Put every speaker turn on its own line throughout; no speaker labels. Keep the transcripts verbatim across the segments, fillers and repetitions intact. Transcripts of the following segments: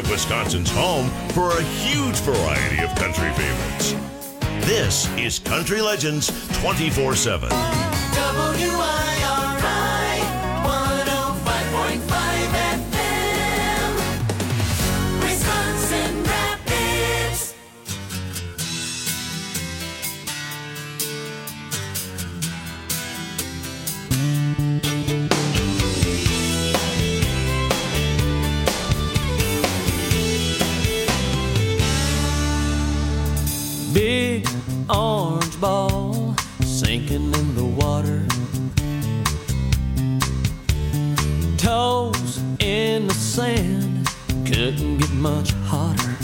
of Wisconsin's home for a huge variety of country favorites. This is Country Legends twenty-four seven.
W I R I one oh five point five F M, Wisconsin Rapids.
Big orange ball sinking in the water, toes in the sand, couldn't get much hotter.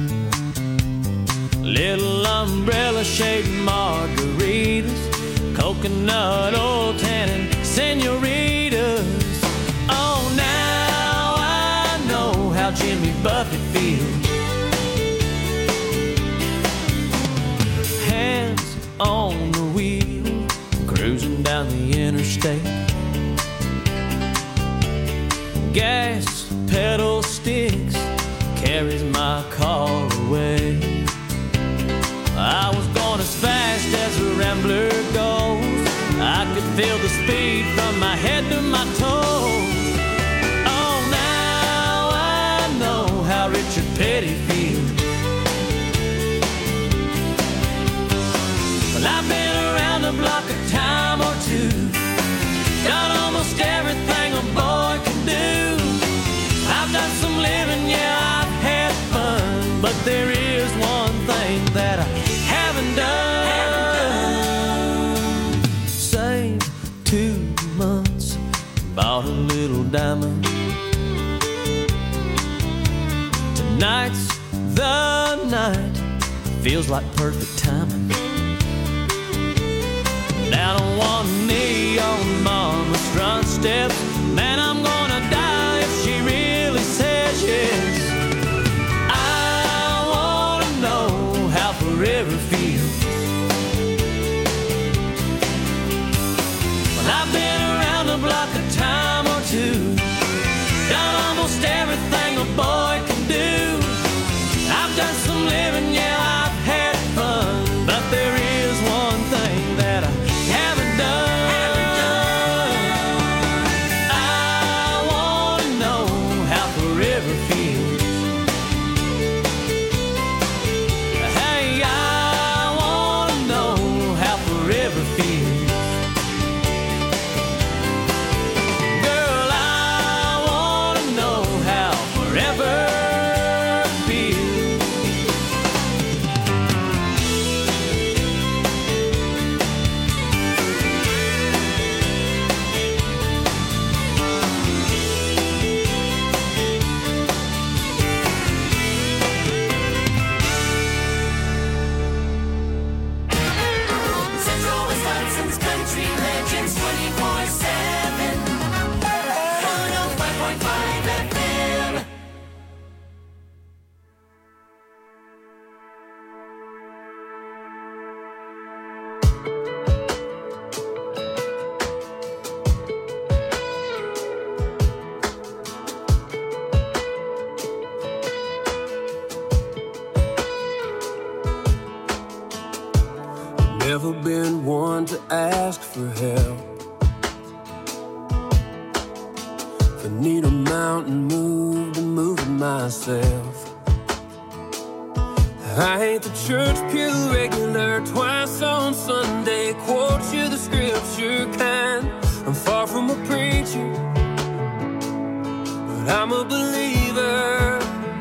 Little umbrella shaped margaritas, coconut oil tannin senoritas. Oh, now I know how Jimmy Buffett feels. Hands on the wheel, cruising down the interstate. Gas pedal sticks, carries my car away. I was going as fast as a rambler goes. I could feel the speed from my head to my toes. Oh, now I know how Richard Petty feels. Well, I've been around the block a time or two, done almost everything a boy can do. I've done some living, yeah, I've had fun, but there is one thing that I haven't done. Haven't done. Saved two months, bought a little diamond. Tonight's the night, feels like perfect timing. Down on one knee on mama's front steps, man, I'm gonna die if she really says yes. I wanna know how forever feels. Well, I've been around the block a time or two, done almost everything a boy can do. I've done some living, yeah, I've had fun, but there is one thing that I haven't done. Haven't done. I wanna know how forever feels. Hey, I wanna know how forever feels. Girl, I wanna know how forever feels.
Central Wisconsin's Country Legends twenty-four seven, one oh five point five F M.
Never been one to ask for help. If I need a mountain moved, I'm moving myself. I ain't the church pew regular, twice on Sunday, quote you the scripture kind. I'm far from a preacher, but I'm a believer.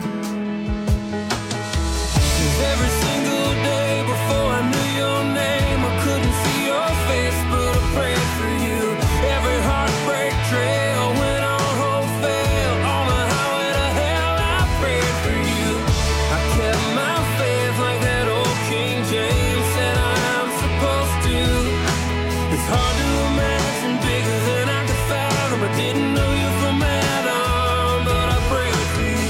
'Cause every single day before I knew your name, I couldn't see your face, but I prayed for you. Every heartbreak trail went on wholesale. On the highway to hell, I prayed for you. I kept my faith like that old King James said I'm supposed to. It's hard to imagine bigger than I could fathom. I didn't know you from Adam, but I prayed for you.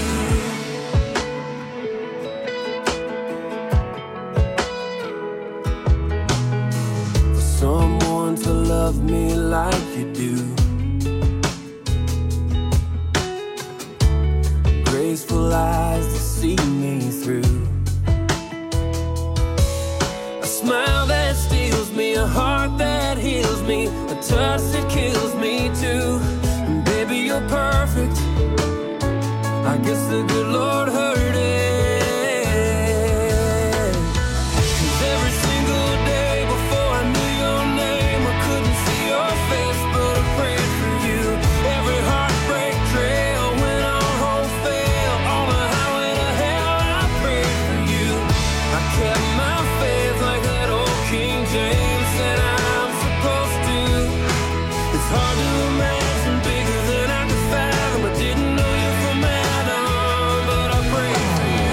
For someone to love me like you do, graceful eyes the good Lord heard it. 'Cause every single day before I knew your name, I couldn't see your face, but I prayed for you. Every heartbreak trail went on wholesale. On the highway to hell, I prayed for you. I kept my faith like that old King James said I'm supposed to. It's hard to imagine bigger than I could fathom. I didn't know you from Adam, but I prayed for you.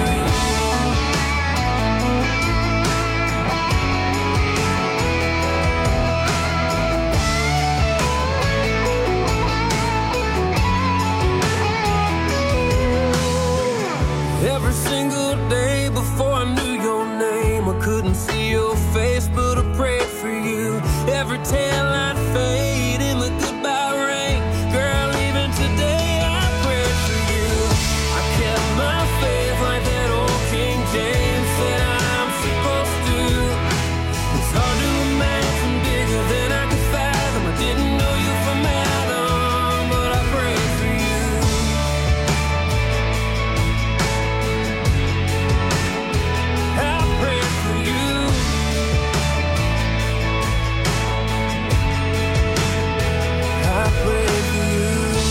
Every single day before I knew your name, I couldn't see your face, but I prayed for you. Every taillight fade in the goodbye rain, girl, even today I prayed for you. I kept my faith like that old King James said I'm supposed to. It's hard to imagine bigger than I could fathom. I didn't know you from Adam, but I prayed for you. I prayed for you. I prayed for you.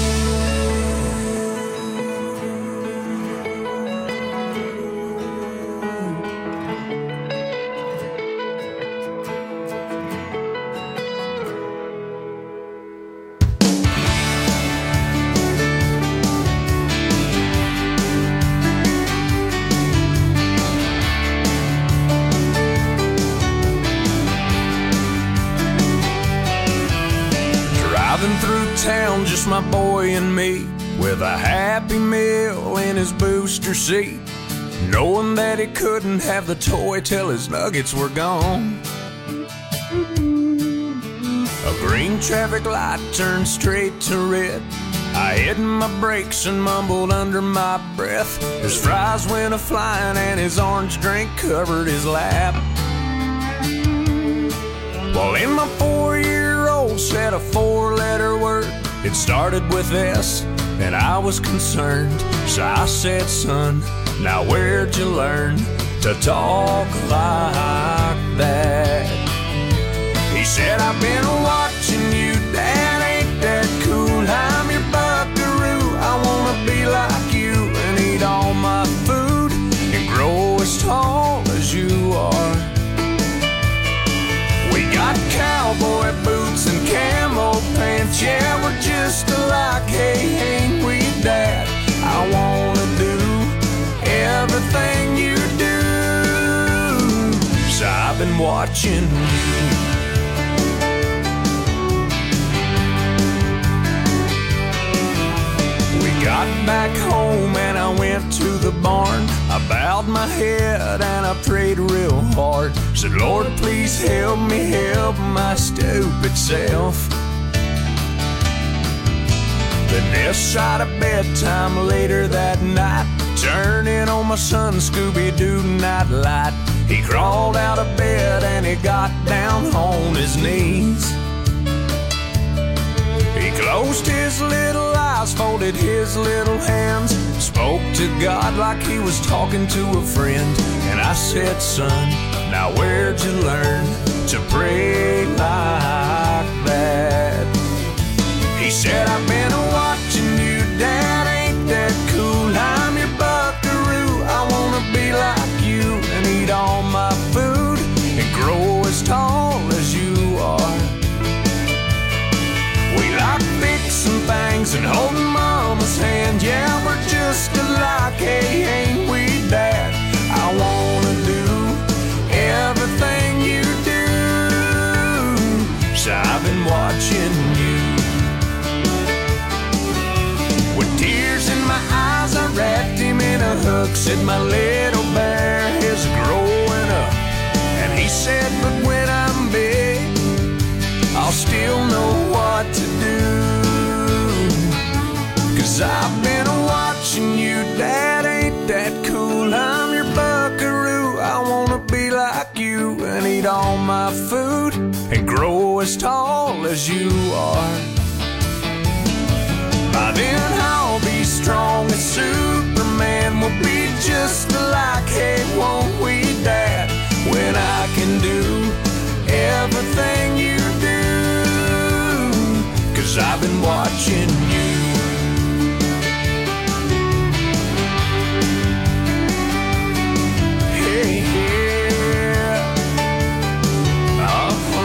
Driving through town, just my boy and me, with a Happy Meal in his booster seat, knowing that he couldn't have the toy till his nuggets were gone. A green traffic light turned straight to red. I hit my brakes and mumbled under my breath. His fries went a-flying and his orange drink covered his lap. Well, in my four-year-old said a four-letter word. It started with S, and I was concerned. So I said, son, now where'd you learn to talk like that? He said, I've been watching you, Dad, ain't that cool? I'm your buckaroo, I wanna be like you and eat all my food and grow as tall as you are. We got cowboy boots and camo pants, yeah, we're just alike, hey, ain't we, Dad? I wanna do everything you do, so I've been watching you. We got back home and I went to the barn. I bowed my head and I prayed real hard. Said, Lord, please help me help my stupid self. Then this side of bedtime later that night, turning on my son Scooby-Doo night light. He crawled out of bed and he got down on his knees. He closed his little eyes, folded his little hands, spoke to God like he was talking to a friend. And I said, son, now where'd you learn to pray like that? He said, I've been watching you, Dad, ain't that cool? I'm your buckaroo, I wanna be like you and eat all my food and grow as tall as you are. We like fixing things and holding Mama's hand, yeah, we're just alike, hey, ain't we, Dad? I wanna do everything you do, so I've been watching you. With tears in my eyes, I wrapped him in a hook, said my little bear is growing up. And he said, but when I'm big, I'll still know what to do. 'Cause I've been watching you, Dad, ain't that cool? I'm your buckaroo, I wanna be like you and eat all my food and grow as tall as you are. By then I'll be strong as Superman. man will be just like, hey, won't we, Dad? When I can do everything you do, 'cause I've been watching you. Hey, yeah. Uh-huh.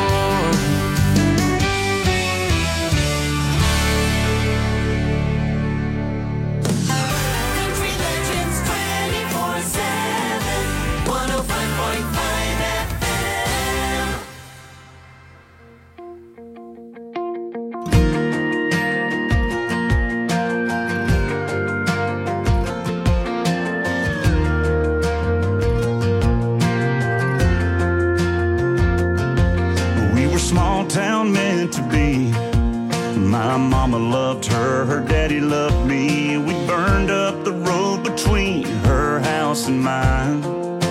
Country Legends twenty-four seven, one oh five point five F M.
We were small town meant to be. My mama loved her, her daddy loved me. We burned up the road between her house and mine.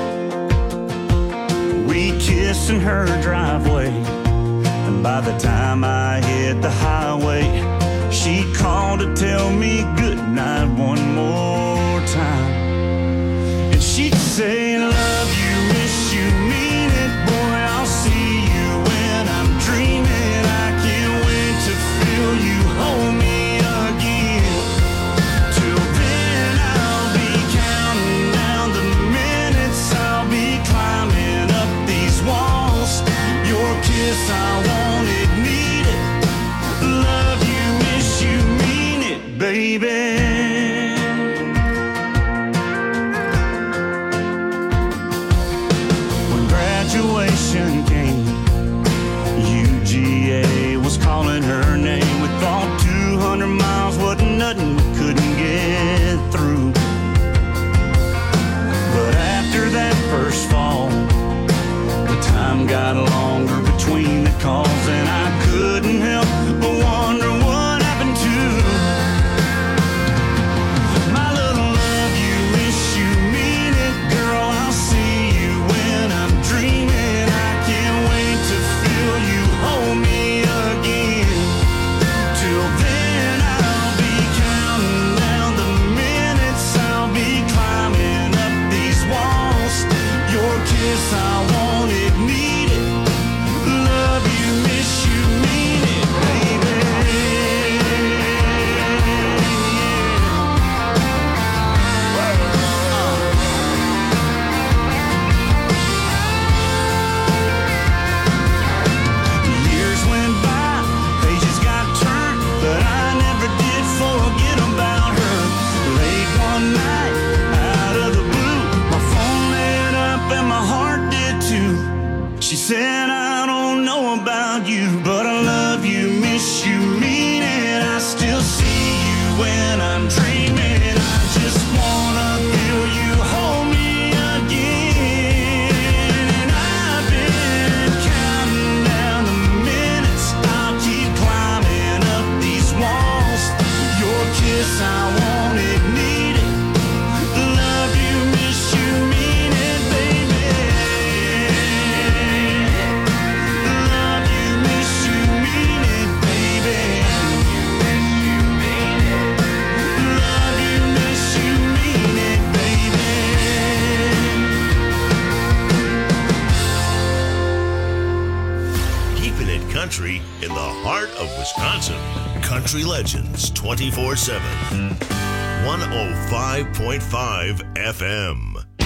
We kissed in her driveway, and by the time I hit the highway, she called to tell me goodnight one more time. And she'd say, love you, miss you, mean it, boy, I'll see you when I'm dreaming. I can't wait to feel you hold me again. Till then I'll be counting down the minutes, I'll be climbing up these walls. Your kiss, I want it, need it. Love you, miss you, mean it, baby. When graduation came, U G A was calling her name. We thought two hundred miles wasn't nothing we couldn't get through. But after that first fall, the time got longer between the calls, and I couldn't help but wonder what happened to my little love you, miss you, mean it, girl, I'll see you when I'm dreaming. I can't wait to feel you hold me again. Till then I'll be counting down the minutes, I'll be climbing up these walls. Your kiss, I want it, need it. Love you, miss you, mean it, baby. Years went by, pages got turned, but I never did forget about her. Late one night, out of the blue, my phone lit up and my heart did too. She said, I don't know about you, but I love you, miss you, mean it. I still see you when I'm dreaming. I just wanna feel you hold me again. And I've been counting down the minutes, I'll keep climbing up these walls. Your kiss, I want it, need it. Love you, miss you, mean it, baby. Love you, miss you, mean it, baby. Love you, miss you, mean it, baby.
Keeping it country in the heart of Wisconsin. Country Legends twenty-four seven. one oh five point five F M.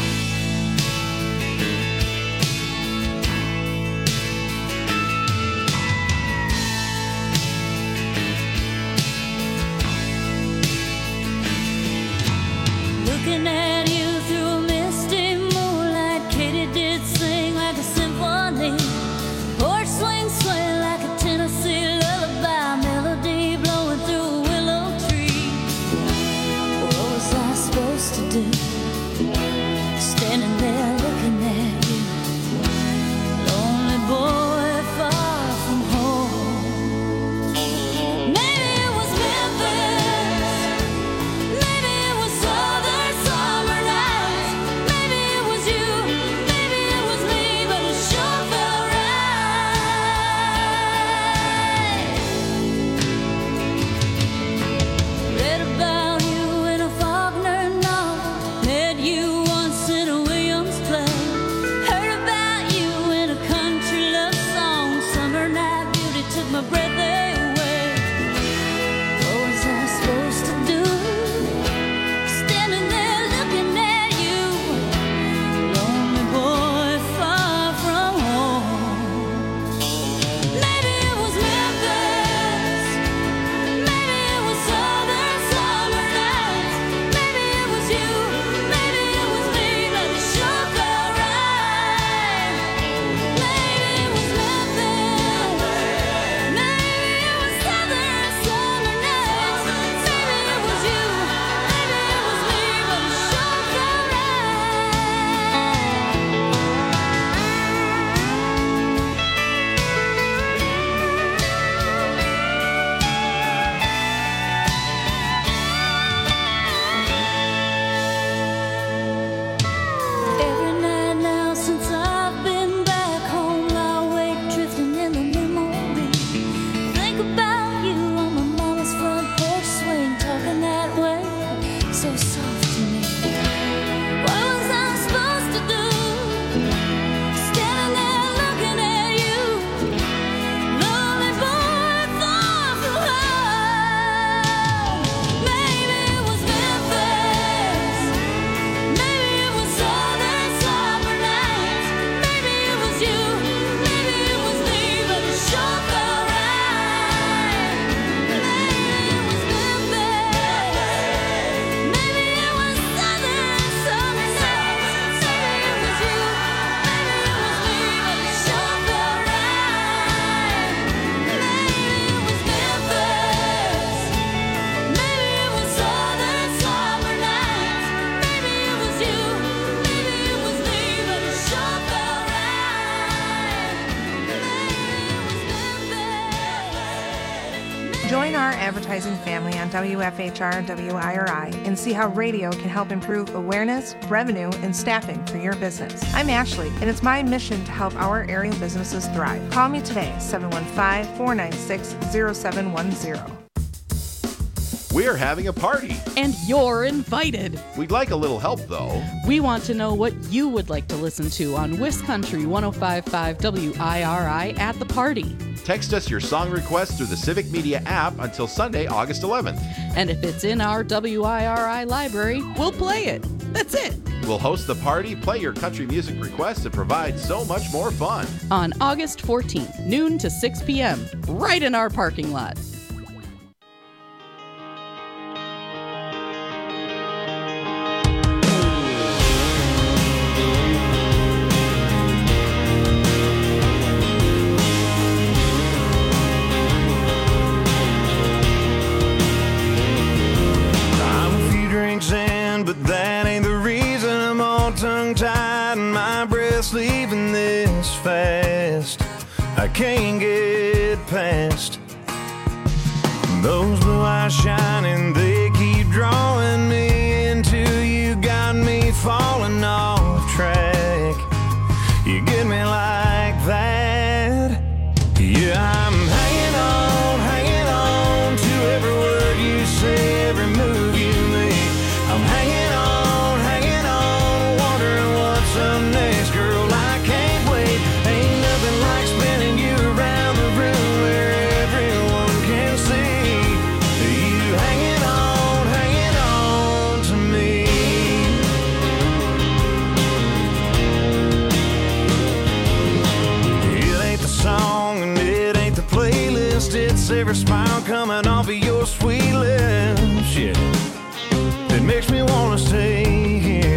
Looking at you through a misty moonlight, Katie did sing like a symphony. Porch swing, sway like a Tennessee lullaby, melody blowing through a willow tree. What was I supposed to do? Standing there looking at you, lonely boy far from home. Maybe it was Memphis, maybe it was Southern summer
advertising family on W F H R and W I R I and see how radio can help improve awareness, revenue, and staffing for your business. I'm Ashley, and it's my mission to help our area businesses thrive. Call me today, seven one five, four nine six, zero seven one zero.
We're having a party.
And you're invited.
We'd like a little help, though.
We want to know what you would like to listen to on Wiscountry one oh five point five W I R I at the party.
Text us your song request through the Civic Media app until Sunday, August eleventh.
And if it's in our W I R I library, we'll play it. That's it.
We'll host the party, play your country music requests, and provide so much more fun.
On August fourteenth, noon to six p.m., right in our parking lot.
But that ain't the reason I'm all tongue-tied and my breath's leaving this fast. I can't get past those blue eyes shining, they keep drawing me into you, got me falling off track. You get me like that. Yeah, I'm hanging on, hanging on to every word you say, every move you make. I'm hanging on, hanging on, wondering what's up next, girl, I can't wait. Ain't nothing like spinning you around the room where everyone can see you hanging on, hanging on to me. It ain't the song and it ain't the playlist, it's every smile coming off of your sweet lips, yeah, that makes me wanna stay here.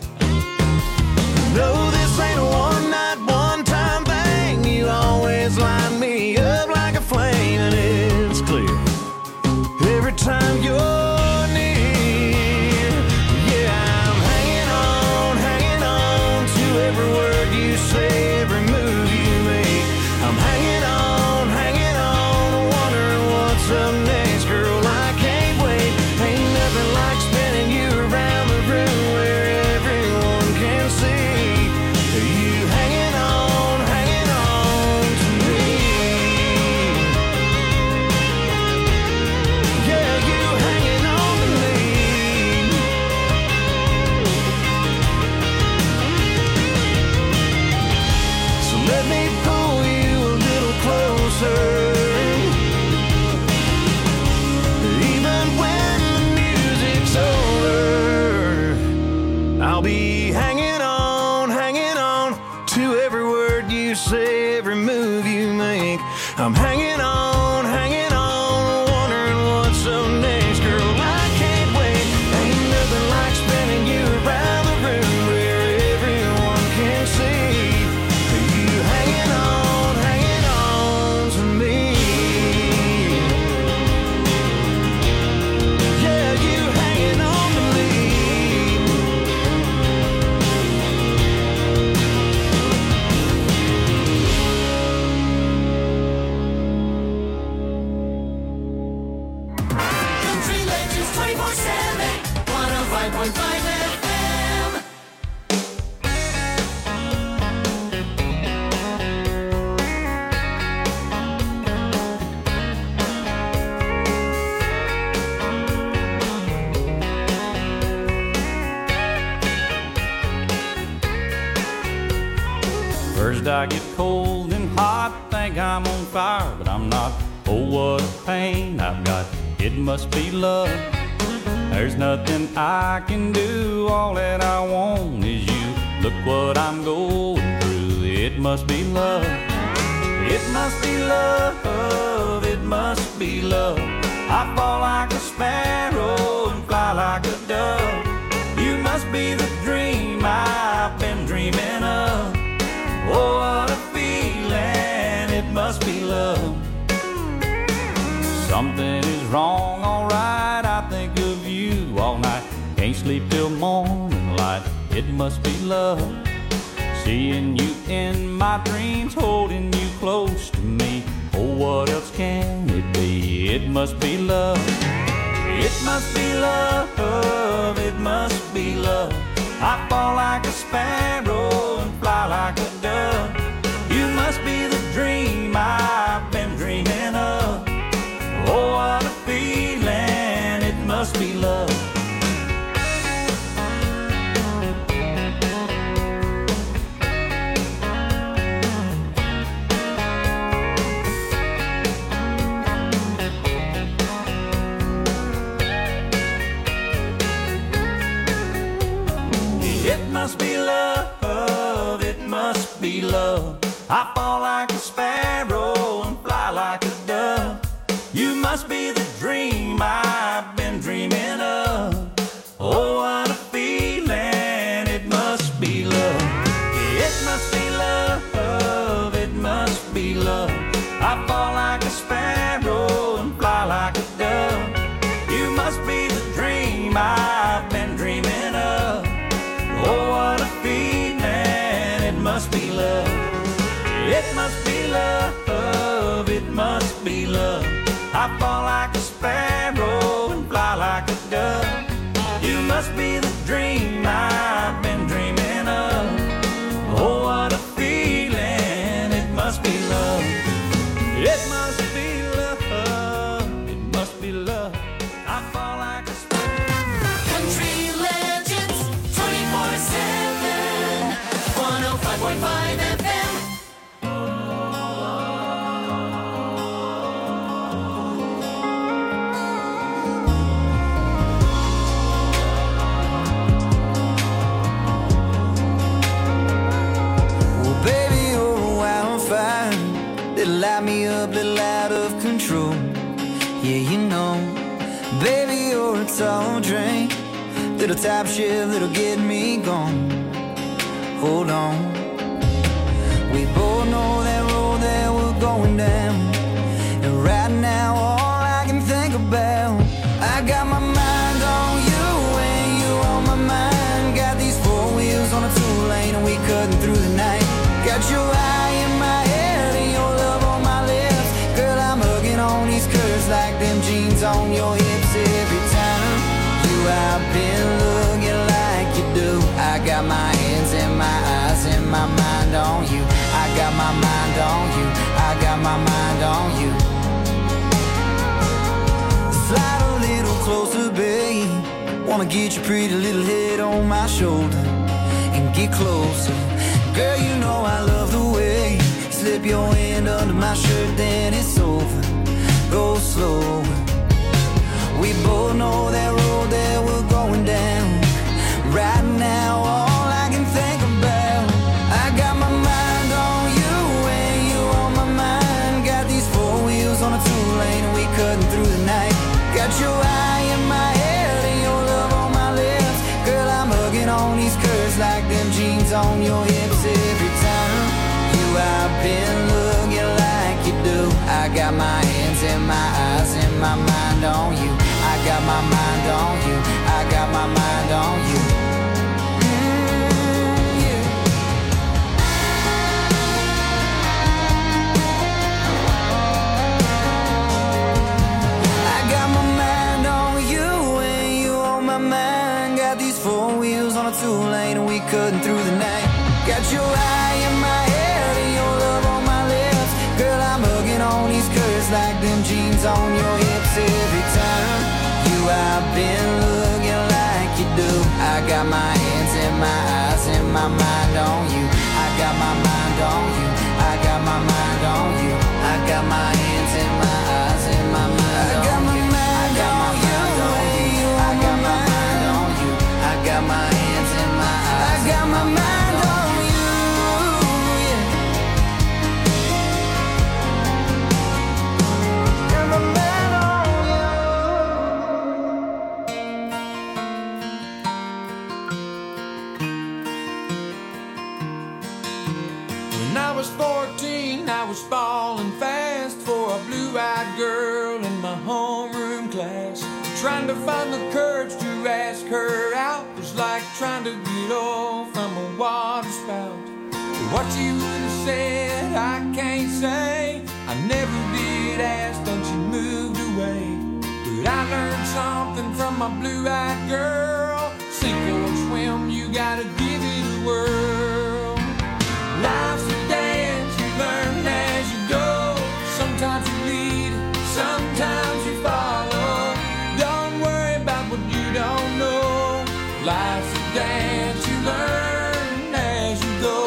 No, this ain't a one-night, one-time thing. You always light me up like a flame, and it's clear every time you're near. Yeah, I'm hanging on, hanging on to every word you say, every move you make. I'm hanging on, hanging on, wondering what's up next, girl, I can't wait. Ain't nothing like spinning you around the room where everyone can see you hanging on, hanging on to me. Yeah, you hanging on to me. So let me pull you a little closer. Even when the music's over, I'll be hanging on, hanging on to every word you say, every move you make. I'm hanging on, hanging on, wondering what's up next, girl, I can't wait. Ain't nothing like spinning you around the room where everyone can see you hanging on, hanging on to me. Yeah, you hanging on to me.
Country Legends twenty-four seven, one oh five point five F M.
First I get cold and hot, think I'm on fire, but I'm not. Oh, what a pain I've got, it must be love. There's nothing I can do, all that I want is you. Look what I'm going through, it must be love. It must be love, it must be love. I fall like a sparrow and fly like a dove. You must be the dream I've been dreaming of. Oh, what a feeling, it must be love. Something is wrong, alright, I think of you all night. Can't sleep till morning light, it must be love. Seeing you in my dreams, holding you close to me.
Oh, what else can it be? It must be love. It must be love. It must be love. I fall like a sparrow and fly like a dove. You must be the dream I've been dreaming of. Oh, what a feeling. It must be love. It must be love, it must be love. I fall like a sparrow and fly like a dove. You must be the dream I've been dreaming of. Oh, what a feeling, it must be love. It must be love, it must be love. I fall like a sparrow and fly like a dove. You must be the dream I've been dreaming of. Oh, what a feeling, it must be love. It must be love, it must be love. I fall like a sparrow and fly like a dove. You must be the dream I've been dreaming of. Oh, what a feeling, it must be love. It must be love, it must be love. I fall like a
Country Legends twenty-four seven, one oh five point five F M.
Well, baby, you're a wildfire. Little light me up, little out of control. Yeah, you know, baby, you're a tall drink. Little top shift that'll get me gone. Hold on. We both know that road that we're going down. And right now, all I can think about, I got my mind on you and you on my mind. Got these four wheels on a two-lane and we cutting through the night. Got your eye in my head and your love on my lips. Girl, I'm hugging on these curves like them jeans on your hips. Every time you I've been looking like you do. I got my hands and my eyes and my mind on you. I got my mind on you. I got my mind on you. Slide a little closer, babe. Wanna get your pretty little head on my shoulder and get closer. Girl, you know I love the way you slip your hand under my shirt, then it's over. Go slower. We both know that road that we're going down. Right now, all I can think about, I got my mind on you and you on my mind. Got these four wheels on a two-lane and we cutting through the night. Got your eye in my head and your love on my lips. Girl, I'm hugging on these curves like them jeans on your hips. Every time you I've been looking like you do. I got my hands and my eyes and my mind on you. I got my mind on you. I got my mind on you. Mm, yeah. I got my mind on you and you on my mind. Got these four wheels on a two-lane and we cutting through the night. Got your eye in my head and your love on my lips. Girl, I'm hugging on these curves like them jeans on your hips. Every time you I've been looking like you do. I got my hands and my eyes and my mind on you. I got my mind on you. I got my mind on you. I got my hands and my eyes and my mind on you. I got my mind on you. I got my mind on you. I got my hands and my eyes. I got my mind on you. Yeah. Got my mind on
you. When I was fourteen, I was falling fast for a blue-eyed girl in my homeroom class. Trying to find the courage to ask her out was like trying to get off from a water spout. What you would have said, I can't say. I never my blue-eyed girl. Sink or swim, you gotta give it a whirl. Life's a dance, you learn as you go. Sometimes you lead, sometimes you follow. Don't worry about what you don't know. Life's a dance, you learn as you go.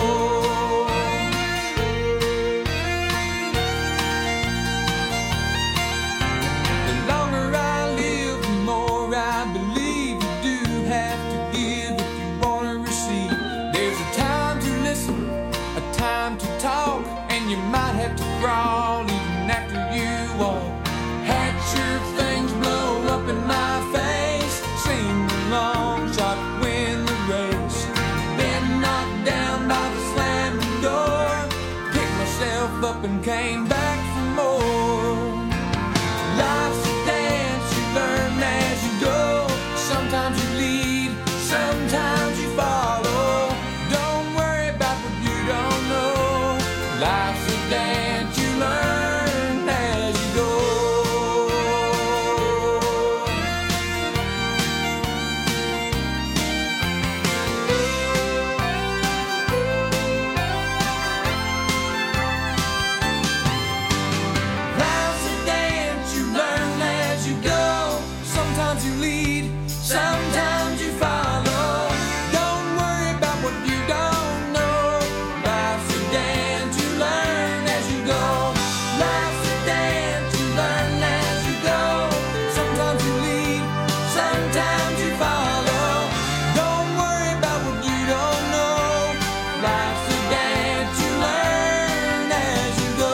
The longer I live, the more I believe you do have to give if you want to receive. There's a time to listen, a time to talk, and you might have to crawl even after you walk. Had your things blow up in my face, sing the long shot, win the race. Been knocked down by the slamming door, picked myself up and came back for more. Life's a dance, you learn as you go. Sometimes you lead, sometimes you follow. Don't worry about what you don't know. Life's a dance, you learn as you go. Life's a dance, you learn as you go. Sometimes you lead, sometimes you follow. Don't worry about what you don't know. Life's a dance, you learn as you go. Life's a dance, you learn as you go. Sometimes you lead, sometimes you follow. Don't worry about what you don't know. Life's a dance, you learn as you go.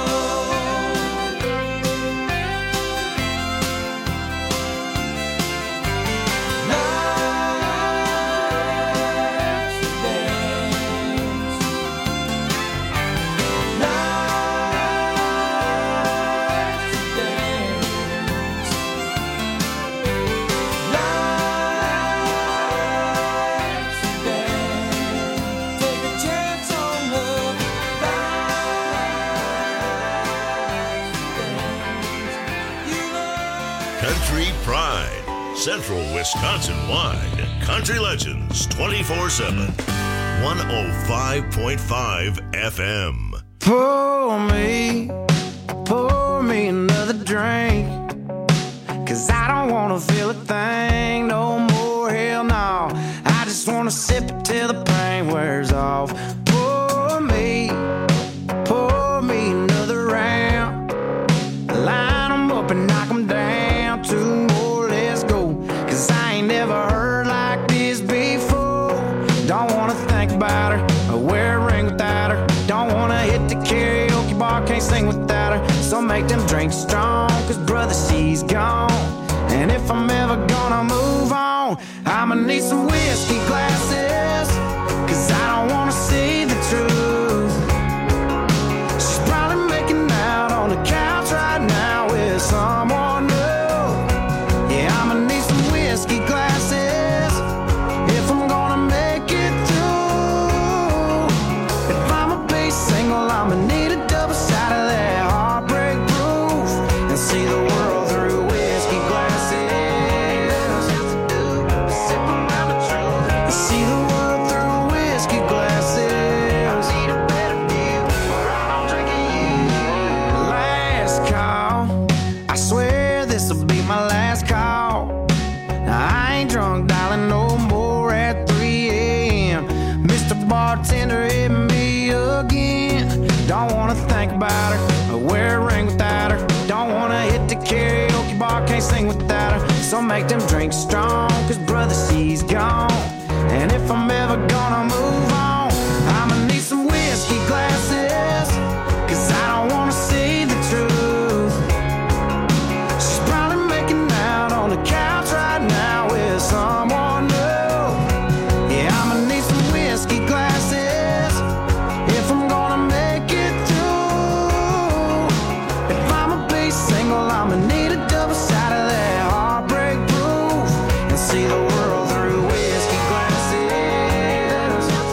Country Pride, Central Wisconsin wide. Country Legends twenty-four seven. one oh five point five F M.
Pour me, pour me another drink. Cause I don't wanna feel a thing no more, hell no. I just wanna sip it till the pain wears off. Pour me, pour me another round. Line 'em up and knock 'em down. Two more, let's go. Cause I ain't never heard like this before. Don't wanna think about her or wear a ring without her. Don't wanna hit the karaoke bar, can't sing without her. So make them drinks strong, cause brother, she's gone. And if I'm ever gonna move on, I'ma need some whiskey glasses. Cause I don't wanna see the truth. She's probably making out on the couch right now with someone new. Yeah, I'ma need some whiskey glasses if I'm gonna make it through. If I'ma be single, I'ma need a double shot of that heartbreak proof and see the world through whiskey glasses. Sip around the truth and see the world through whiskey glasses. I need a better view where I'm drinking you. Last call, I swear this'll be my last call. Now I ain't drunk, darling, no more at three a.m. Mister Bartender hit me again. Don't wanna think about her or wear a ring without her. Don't wanna hit the karaoke bar, can't sing without her. So make them drinks strong, cause brother, she's gone. And if I'm ever gonna move on, I'ma need some whiskey glasses. Cause I don't wanna see the truth. She's probably making out on the couch right now with someone new. Yeah, I'ma need some whiskey glasses if I'm gonna make it through. If I'ma be single, I'ma need a double shot of that heartbreak proof and see the world through whiskey glasses.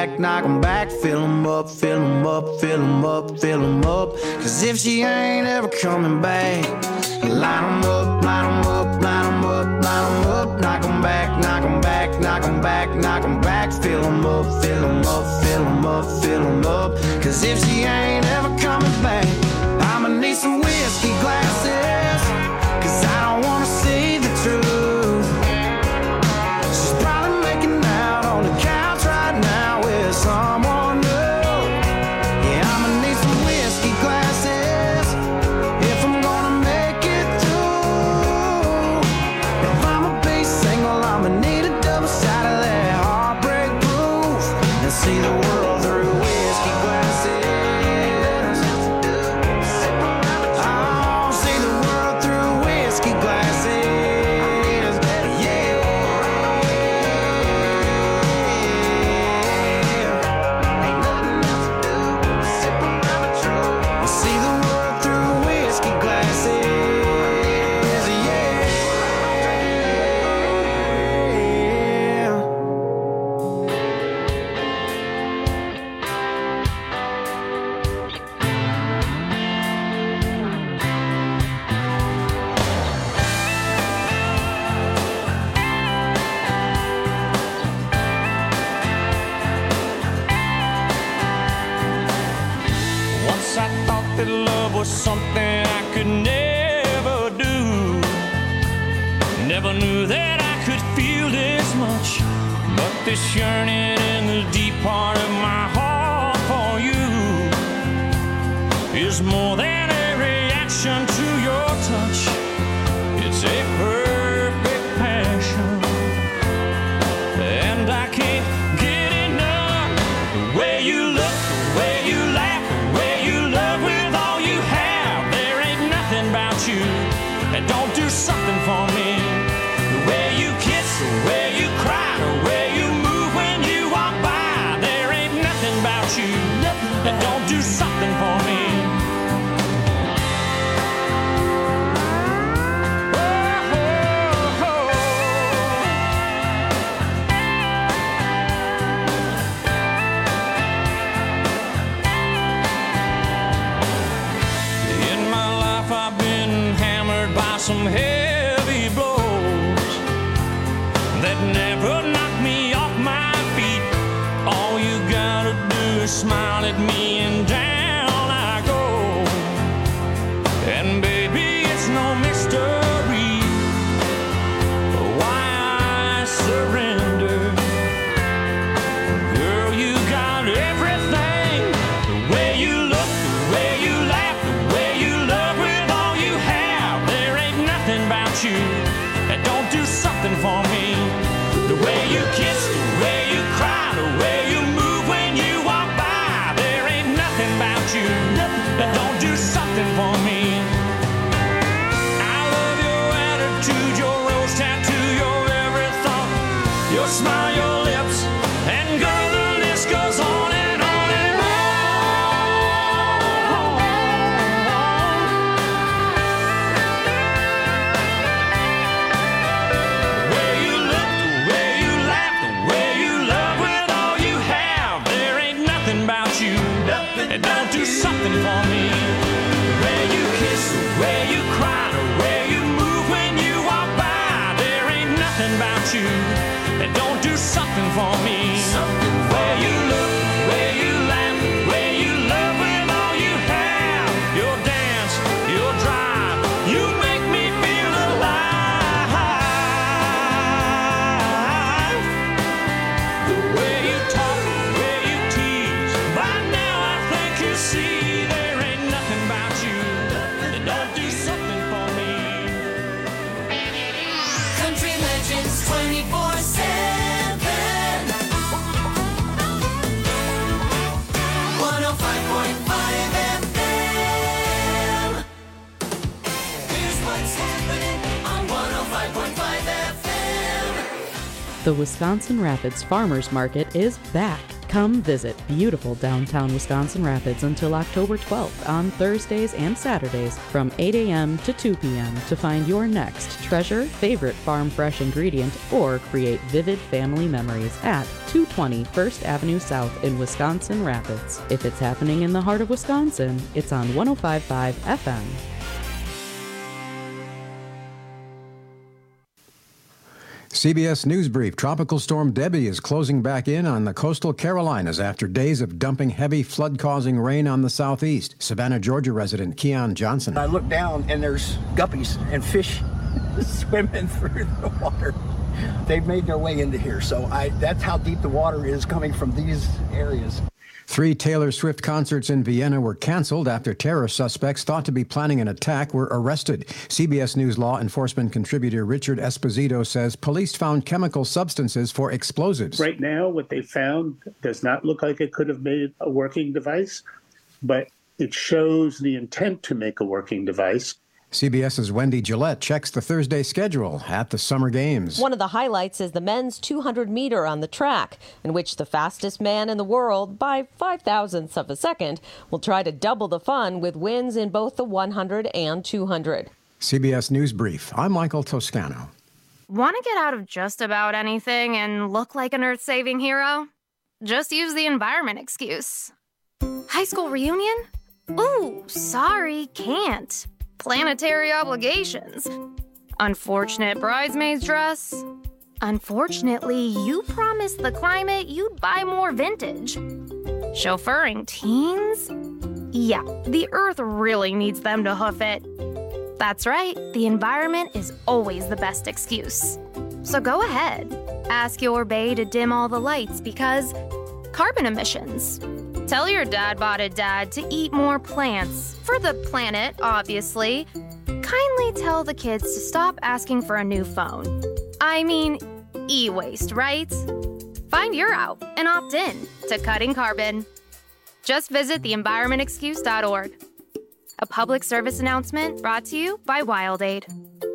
back, knock 'em back, fill 'em up, fill 'em up, fill 'em up, fill 'em up. Cause if she ain't ever coming back, line 'em up, line 'em up, line 'em up, line 'em up, knock 'em back, knock 'em back, knock 'em back, knock 'em back, fill 'em up, fill 'em up, fill 'em up, fill 'em up. Cause if she ain't ever coming back, I'ma need some whiskey glasses, cause I don't wanna see the truth. She's probably making out on the couch right now with someone new. Yeah, I'ma need some whiskey glasses if I'm gonna make it through. If I'ma be single, I'ma need a double shot of that heartbreak proof and see the world through whiskey glasses. Oh, see the world through whiskey glasses. Yeah. Ain't nothing else to do but sip around the truth. See the world through whiskey glasses. Yeah.
Once I thought that love was something I could never do. Never knew that I could feel this much. But this yearning in the deep part of my heart for you is more than a reaction to your touch. It's a perfect passion, and I can't get enough. The way you look, the way you laugh, the way you love with all you have. There ain't nothing about you that don't do something for me. The way you kiss, the way you cry, the way you move when you walk by. There ain't nothing about you that don't do something for me. In my life I've been hammered by some heavy blows that never knocked me off my feet. All you gotta do is smile at me and down I go. And baby, it's no mystery why I surrender. Girl, you got everything. The way you look, the way you laugh, the way you love with all you have. There ain't nothing about you that don't do something for me. The way you kiss, the way you cry, the way you move when you walk by. There ain't nothing about you that don't do something for me. I love your attitude, your rose tattoo, your every thought, your smile, your lips, and girl, the list goes on and on and on. The way you look, the way you laugh, the way you love with all you have. There ain't nothing about you that don't do something for me. The way you kiss, the way you cry, the way you move when you walk by. There ain't nothing about you that don't do something for me. The way you look, the way you laugh, the way you love with all you have. Your dance, your drive, you make me feel alive. The way you talk, the way you tease. By now I think you see there ain't nothing about you that don't do something for me.
Country Legends twenty-four seven. one oh five point five F M. Here's what's happening on one oh five point five F M.
The Wisconsin Rapids Farmers Market is back. Come visit beautiful downtown Wisconsin Rapids until October twelfth on Thursdays and Saturdays from eight a.m. to two p.m. to find your next treasure, favorite farm fresh ingredient, or create vivid family memories at two twenty First Avenue South in Wisconsin Rapids. If it's happening in the heart of Wisconsin, it's on one oh five point five F M.
C B S News Brief. Tropical Storm Debbie is closing back in on the coastal Carolinas after days of dumping heavy flood-causing rain on the southeast. Savannah, Georgia resident Keon Johnson.
I look down and there's guppies and fish swimming through the water. They've made their way into here, so I, that's how deep the water is coming from these areas.
Three Taylor Swift concerts in Vienna were canceled after terror suspects thought to be planning an attack were arrested. C B S News law enforcement contributor Richard Esposito says police found chemical substances for explosives.
Right now, what they found does not look like it could have made a working device, but it shows the intent to make a working device.
CBS's Wendy Gillette checks the Thursday schedule at the Summer Games.
One of the highlights is the men's two hundred meter on the track, in which the fastest man in the world, by five thousandths of a second, will try to double the fun with wins in both the one hundred and two hundred.
C B S News Brief. I'm Michael Toscano.
Want to get out of just about anything and look like an earth-saving hero? Just use the environment excuse. High school reunion? Ooh, sorry, can't. Planetary obligations. Unfortunate bridesmaid's dress. Unfortunately, you promised the climate you'd buy more vintage. Chauffeuring teens? Yeah, the Earth really needs them to hoof it. That's right, the environment is always the best excuse. So go ahead, ask your bae to dim all the lights because carbon emissions. Tell your dad-botted dad to eat more plants. For the planet, obviously. Kindly tell the kids to stop asking for a new phone. I mean, e-waste, right? Find your out and opt in to cutting carbon. Just visit the environment excuse dot org. A public service announcement brought to you by WildAid.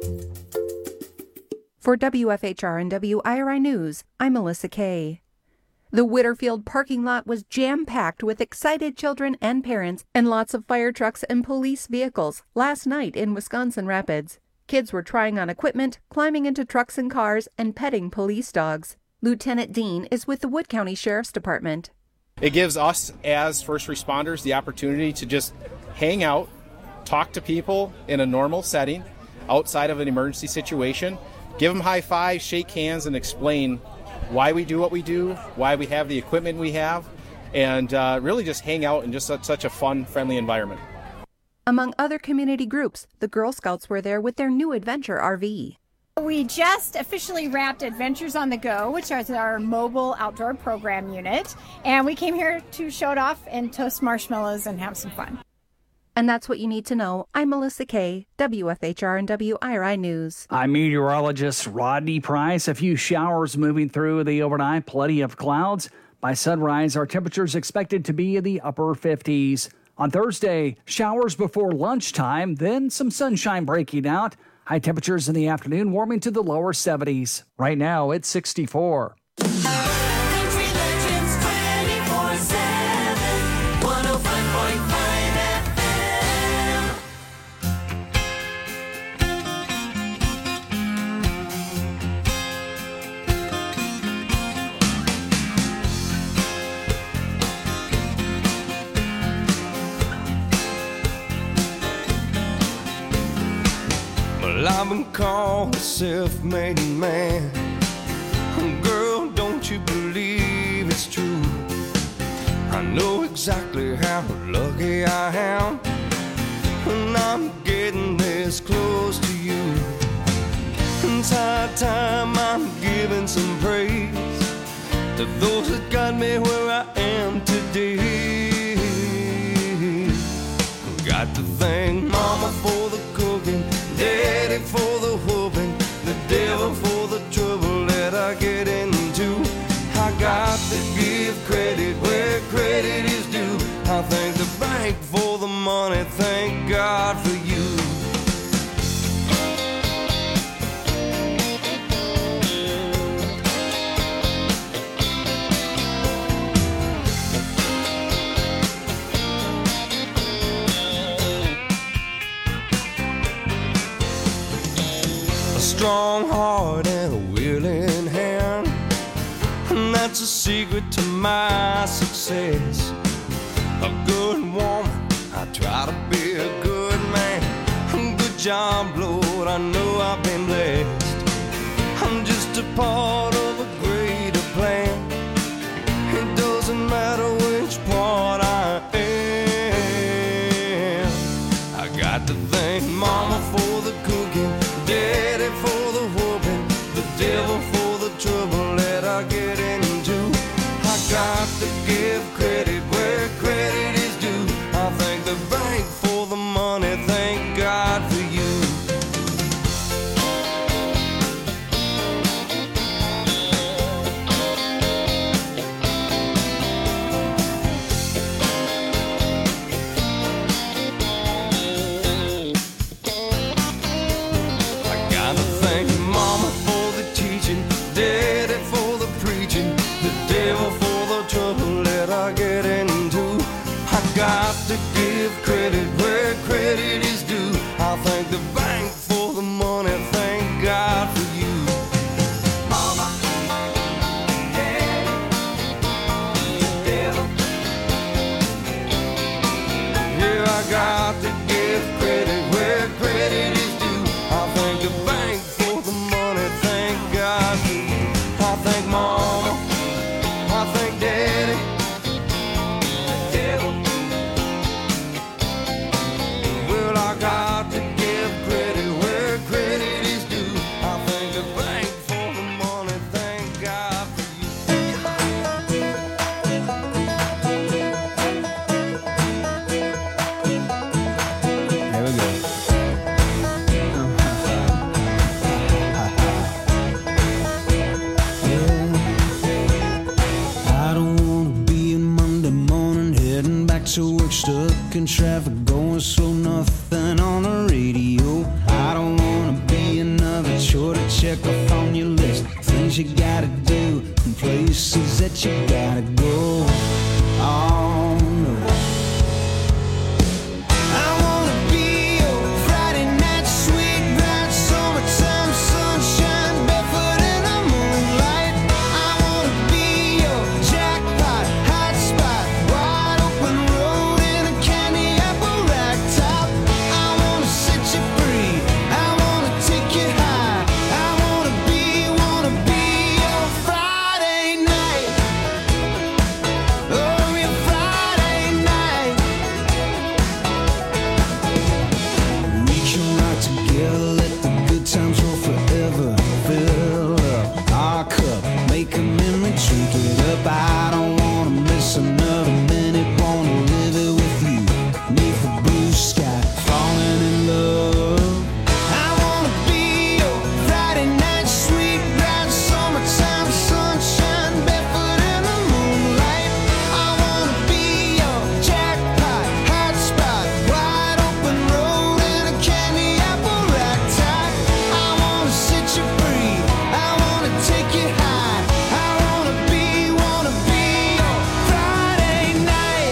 For W F H R and W I R I News, I'm Melissa Kay. The Whitterfield parking lot was jam-packed with excited children and parents and lots of fire trucks and police vehicles last night in Wisconsin Rapids. Kids were trying on equipment, climbing into trucks and cars, and petting police dogs. Lieutenant Dean is with the Wood County Sheriff's Department.
It gives us as first responders the opportunity to just hang out, talk to people in a normal setting outside of an emergency situation, give them high fives, shake hands, and explain why we do what we do, why we have the equipment we have, and uh, really just hang out in just such, such a fun, friendly environment.
Among other community groups, the Girl Scouts were there with their new Adventure R V.
We just officially wrapped Adventures on the Go, which is our mobile outdoor program unit, and we came here to show it off and toast marshmallows and have some fun.
And that's what you need to know. I'm Melissa Kay, W F H R and W I R I News.
I'm meteorologist Rodney Price. A few showers moving through the overnight, plenty of clouds. By sunrise, our temperatures expected to be in the upper fifties. On Thursday, showers before lunchtime, then some sunshine breaking out. High temperatures in the afternoon warming to the lower seventies. Right now, it's sixty-four.
I've been called a self-made man. Girl, don't you believe it's true? I know exactly how lucky I am, and I'm getting this close to you. It's high time I'm giving some praise to those that got me where I am today. Got to thank Mama for the cooking, Daddy for the whooping, the devil for the trouble that I get into. I got to give credit where credit is due. I thank the bank for the money, thank God for you. strong heart and a willing hand, and that's a secret to my success. A good woman, I try to be a good man. Good job, Lord, I know I've been blessed. I'm just a part of a greater plan. It doesn't matter which part I am. I got to thank Mama for the cooking, Daddy for the whooping, the devil for the trouble that I get into. I got to give credit where credit is due. I thank the bank for the money, thank God for you. Got to give credit where credit is due. I thank the bank for the money, thank God for you. Mama, Daddy, the devil. Yeah, I got to give credit where credit is due. I thank the bank for the money, thank God for you. I thank Mama, I thank Daddy. Got to give credit where credit is due. I thank the bank for the money, thank God for you. Here we go. I don't wanna be a Monday morning heading back to work, stuck in traffic, going slow, nothing on the radio. I don't wanna be another chore to check off on your list. Things you gotta do and places that you gotta go. Oh no. I wanna be your Friday night sweet bright summertime sunshine, barefoot in the moonlight. I wanna be your jackpot hot spot, wide open road in a candy apple rack top. I wanna set you free, I wanna take you high. I wanna be, wanna be your Friday night. Oh, your Friday night. We can rock together, let the good times roll forever. Fill up our cup, make a memory, drink it up. I don't wanna miss another minute, wanna live it with you. Neath the blue sky, falling in love. I wanna be your Friday night sweet bright summertime sunshine, barefoot in the moonlight. I wanna be your jackpot hot spot, wide open road in a candy apple rack top. I wanna set you free, I wanna take you high. I wanna be, wanna be your Friday night.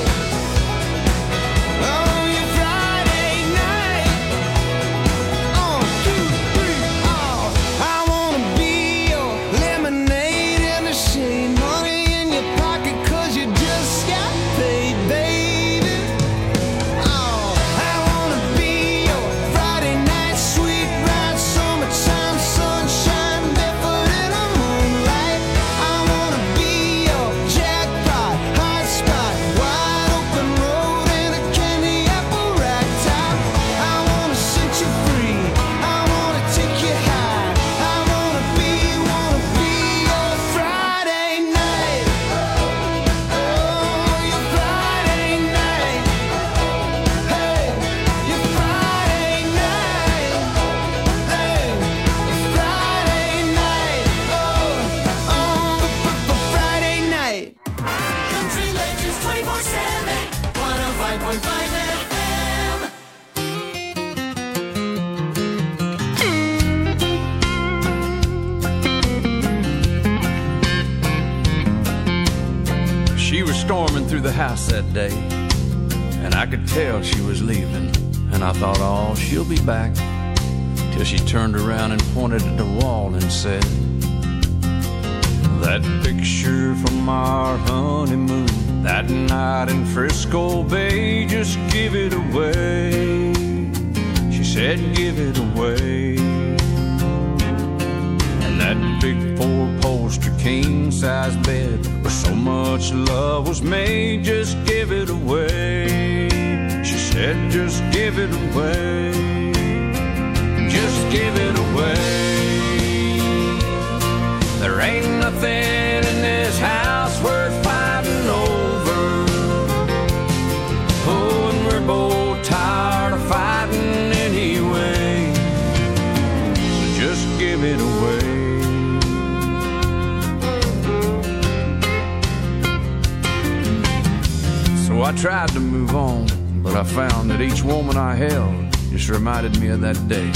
Oh, your Friday night. On two, three, oh. I wanna be your lemonade in the shade, money in your pocket 'cause you just got paid, baby. Oh, I wanna be your Friday night sweet bright summertime sunshine, barefoot in the moonlight. I wanna be your jackpot hot spot, wide open road in a candy apple rack top. I wanna set you free, I wanna take you high. I wanna be, wanna be your Friday night. Oh, your Friday night. Hey, your Friday night. Hey, Friday night. Oh, oh, Friday night.
Country Legends twenty-four seven, one oh five point five F M.
She was storming through the house that day, and I could tell she was leaving. And I thought, oh, she'll be back till she turned around and pointed at the wall and said, that picture from our honeymoon, that night in Frisco Bay, just give it away. She said, give it away. And that big four-poster king-size bed where so much love was made, just give it away. She said, just give it away. Just give it away. There ain't nothing in this house worth fighting over. Oh, and we're both tired of fighting anyway. So just give it away. So I tried to move on, but I found that each woman I held just reminded me of that day.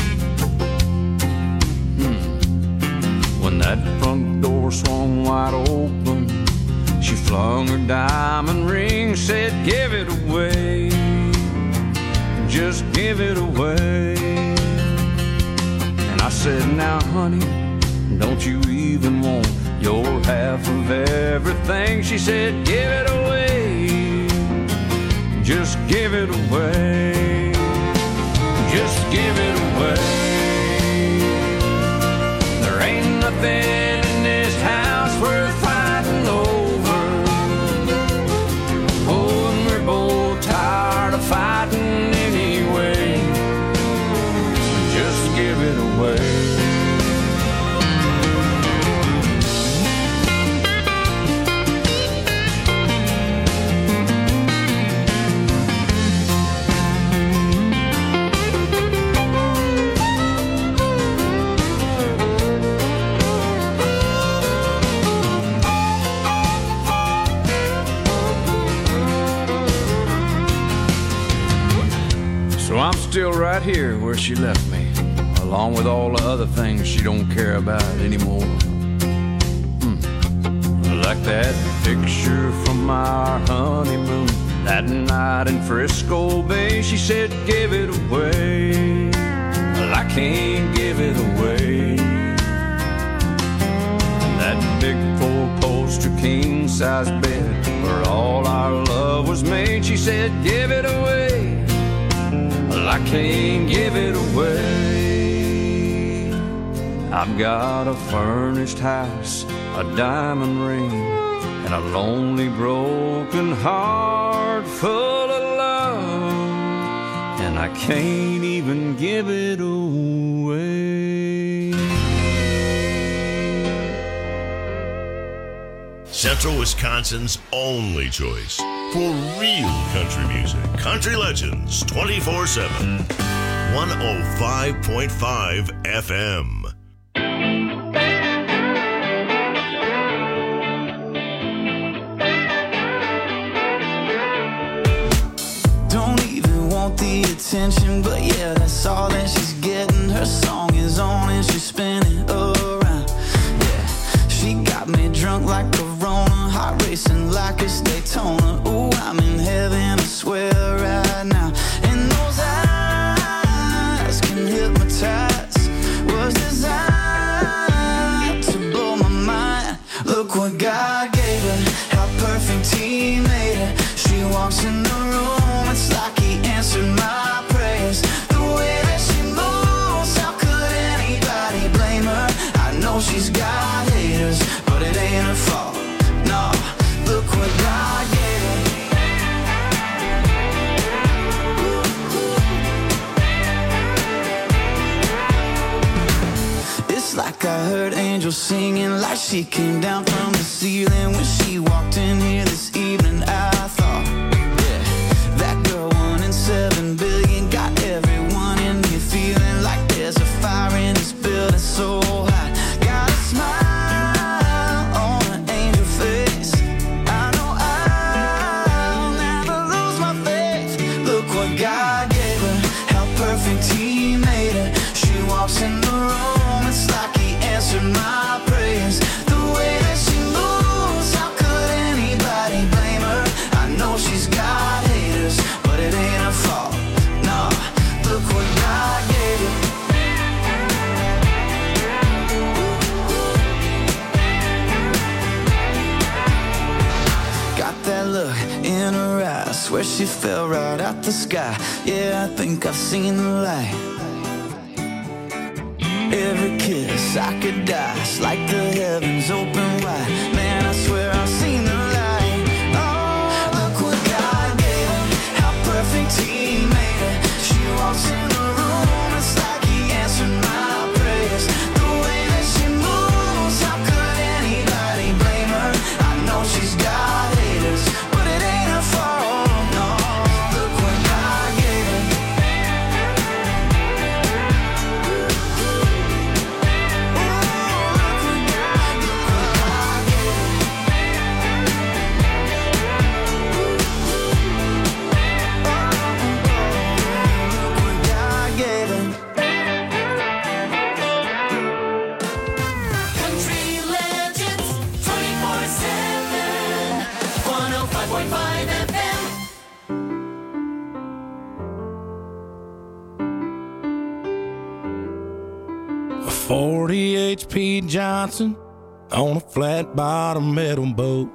When that front door swung wide open, she flung her diamond ring, said, give it away. Just give it away. And I said, now honey, don't you even want your half of everything? She said, give it away. Just give it away. Just give it away. There ain't nothing in this house worth fighting over. Oh, and we're both tired of fighting anyway. So just give it away. So I'm still right here where she left me, along with all the other things she don't care about anymore. Hmm. Like that picture from our honeymoon, that night in Frisco Bay. She said, give it away. Well, I can't give it away. That big four-poster king-size bed where all our love was made. She said, give it away. Well, I can't give it away. I've got a furnished house, a diamond ring, and a lonely broken heart full of love, and I can't even give it away.
Central Wisconsin's only choice for real country music. Country Legends twenty-four seven. one oh five point five F M.
Don't even want the attention, but yeah, that's all that she's getting. Her song is on and she's spinning around. Yeah, she got me drunk like a Rona, heart racing like it's Daytona. Ooh, I'm in heaven, I swear right now. And those eyes can hypnotize, was designed to blow my mind. Look what God gave her, how perfect He made her. She walks in the room, it's like He answered my prayers. The way that she moves, how could anybody blame her? I know she's got haters, but it ain't her fault. No, look what God gave her. It's like I heard angels singing, like she came down from the ceiling when she walked in here this evening. I thought, yeah, that girl one in seven billion got everyone in here feeling like there's a fire in this building so hot. Got a smile on an angel face. I know I'll never lose my faith. Look what God gave her, how perfect He made her. She walks in the room, it's like He answered my prayers. The way that she moves, how could anybody blame her? in her eyes, swear she fell right out the sky. Yeah, I think I've seen the light. Every kiss I could die, it's like the heavens open wide. Man, I swear I've seen the light. Oh, look what God gave her, how perfect He made her. She walks in the room, it's like He answered my prayers. The way that she moves, how could anybody blame her? I know she's got haters, but it ain't her fault, no. Look what God gave her.
Country Legends twenty-four seven, one oh five point five F M.
A forty H P Johnson on a flat bottom metal boat.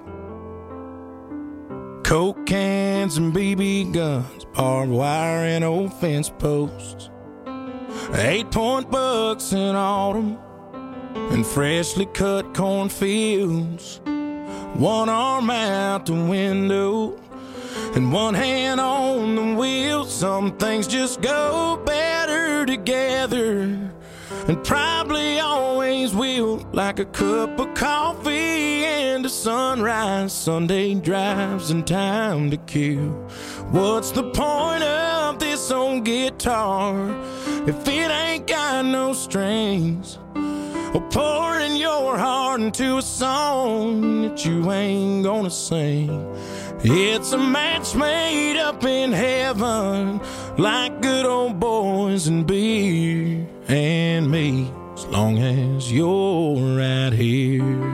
Coke cans and B B guns, barbed wire and old fence posts. Eight point bucks in autumn and freshly cut cornfields. One arm out the window and one hand on the wheel. Some things just go better together, and probably always will, like a cup of coffee and a sunrise, Sunday drives and time to kill. What's the point of this old guitar if it ain't got no strings? Or pouring your heart into a song that you ain't gonna sing. It's a match made up in heaven, like good old boys and beer and me, as long as you're right here.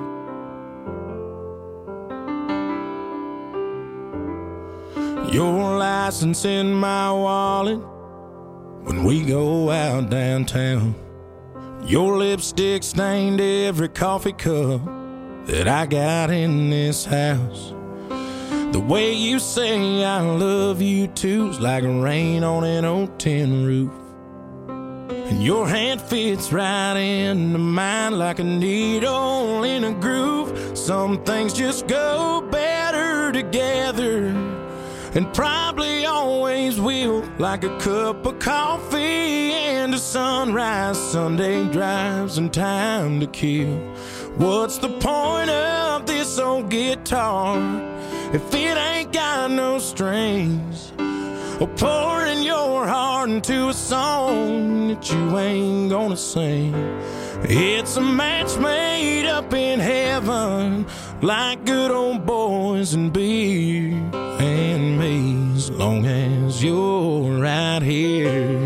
Your license in my wallet when we go out downtown. Your lipstick stained every coffee cup that I got in this house. The way you say I love you too's like rain on an old tin roof. And your hand fits right into mine like a needle in a groove. Some things just go better together, and probably always will, like a cup of coffee and a sunrise, Sunday drives and time to kill. What's the point of this old guitar if it ain't got no strings? Or pouring your heart into a song that you ain't gonna sing. It's a match made up in heaven, like good old boys and beer and me, as long as you're right here.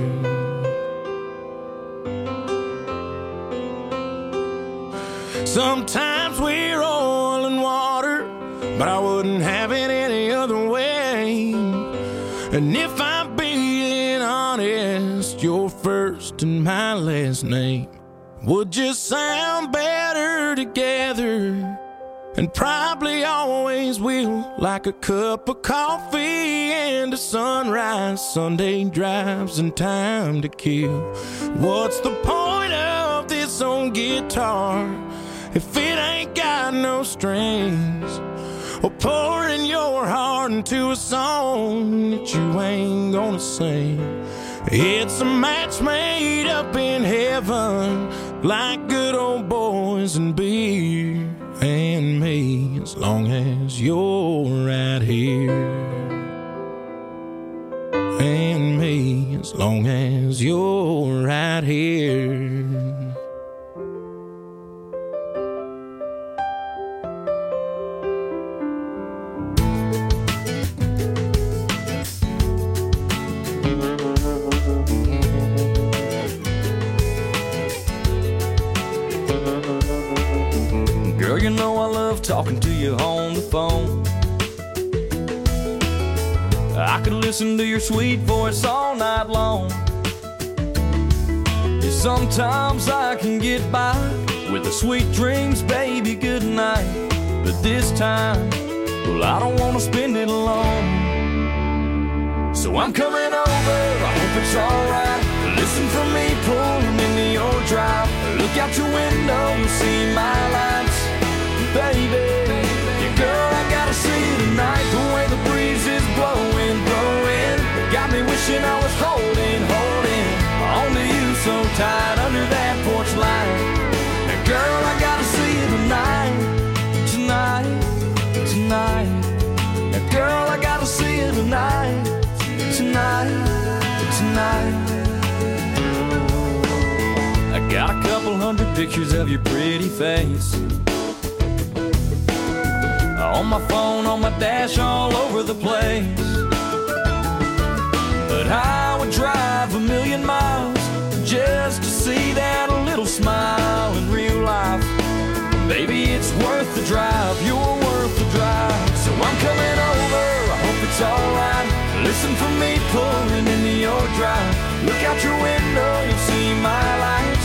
Sometimes we're oil and water, but I wouldn't have it any other way. And if I'm being honest, your first and my last name would just sound better together, and probably always will, like a cup of coffee and a sunrise, Sunday drives and time to kill. What's the point of this old guitar if it ain't got no strings? Or pouring your heart into a song that you ain't gonna sing. It's a match made up in heaven, like good old boys and beer and me, as long as you're right here. And me, as long as you're right here.
Girl, you know I love talking to you on the phone. I could listen to your sweet voice all night long. Yeah, sometimes I can get by with the sweet dreams, baby, good night. But this time,
well, I don't wanna spend it alone. So I'm coming over, I hope it's alright. Listen for me pulling into your drive. Look out your window, you'll see my lights. Baby, yeah, girl, I gotta see you tonight. The way the breeze is blowing, blowing, got me wishing I was holding, holding onto you so tight under that porch light. Now, girl, I gotta see you tonight, tonight, tonight. Now, girl, I gotta see you tonight, tonight, tonight. I got a couple hundred pictures of your pretty face on my phone, on my dash, all over the place. But I would drive a million miles just to see that little smile in real life. Baby, it's worth the drive, you're worth the drive. So I'm coming over, I hope it's alright. Listen for me pulling